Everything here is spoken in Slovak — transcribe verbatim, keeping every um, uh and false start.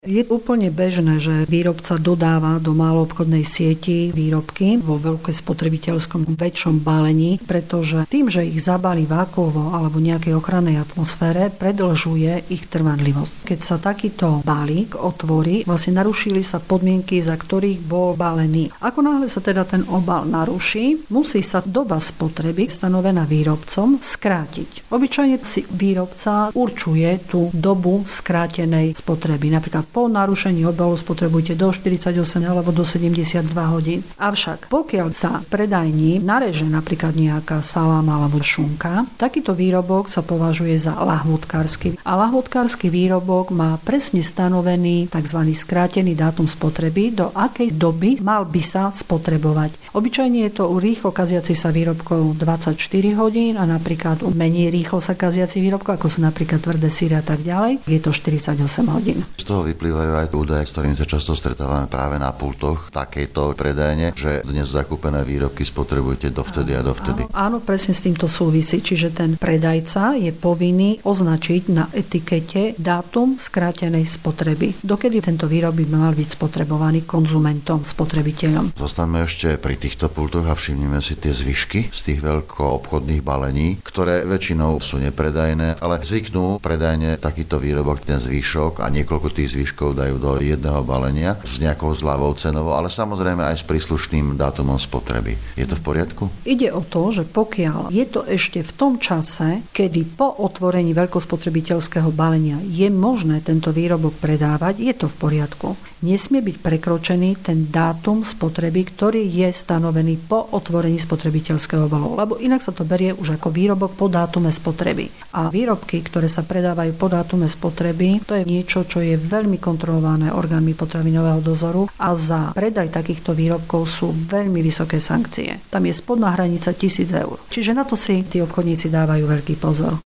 Je úplne bežné, že výrobca dodáva do maloobchodnej sieti výrobky vo veľké spotrebiteľskom väčšom balení, pretože tým, že ich zabalí vákuovo alebo nejakej ochrannej atmosfére, predĺžuje ich trvanlivosť. Keď sa takýto balík otvorí, vlastne narušili sa podmienky, za ktorých bol balený. Ako náhle sa teda ten obal naruší, musí sa doba spotreby stanovená výrobcom skrátiť. Obyčajne si výrobca určuje tú dobu skrátenej spotreby. Napríklad po narušení obalu spotrebujete do štyridsaťosem alebo do sedemdesiatdva hodín. Avšak pokiaľ sa predajní nareže napríklad nejaká saláma alebo šunka, takýto výrobok sa považuje za lahôdkársky. A lahôdkársky výrobok má presne stanovený tzv. Skrátený dátum spotreby, do akej doby mal by sa spotrebovať. Obyčajne je to u rýchlo kaziacich sa výrobkov dvadsaťštyri hodín a napríklad u menej rýchlo sa kaziacich výrobkov, ako sú napríklad tvrdé syry a tak ďalej, je to štyridsaťosem hodín. Z toho vyplývajú aj údaje, s ktorými sa často stretávame práve na pultoch takejto predajne, že dnes zakúpené výrobky spotrebujete dovtedy a dovtedy. Áno, áno, presne s týmto súvisí, čiže ten predajca je povinný označiť na etikete dátum skrátenej spotreby. Dokedy tento výrobok by mal byť spotrebovaný konzumentom, spotrebiteľom. Zostaňme ešte pri týchto pultoch a všimnime si tie zvyšky z tých veľkoobchodných balení, ktoré väčšinou sú nepredajné, ale zvyknú predajne takýto výrobok, ten zvyšok a niekoľko tých zvyškov dajú do jedného balenia s nejakou zľavou cenovou, ale samozrejme aj s príslušným dátumom spotreby. Je to v poriadku? Ide o to, že pokiaľ je to ešte v tom čase, kedy po otvorení veľkospotrebiteľského balenia je možné tento výrobok predávať, je to v poriadku. Nesmie byť prekročený ten dátum spotreby, ktorý je stanovený po otvorení spotrebiteľského obalu, lebo inak sa to berie už ako výrobok po dátume spotreby. A výrobky, ktoré sa predávajú po dátume spotreby, to je niečo, čo je veľmi kontrolované orgánmi potravinového dozoru a za predaj takýchto výrobkov sú veľmi vysoké sankcie. Tam je spodná hranica tisíc eur. Čiže na to si tí obchodníci dávajú veľký pozor.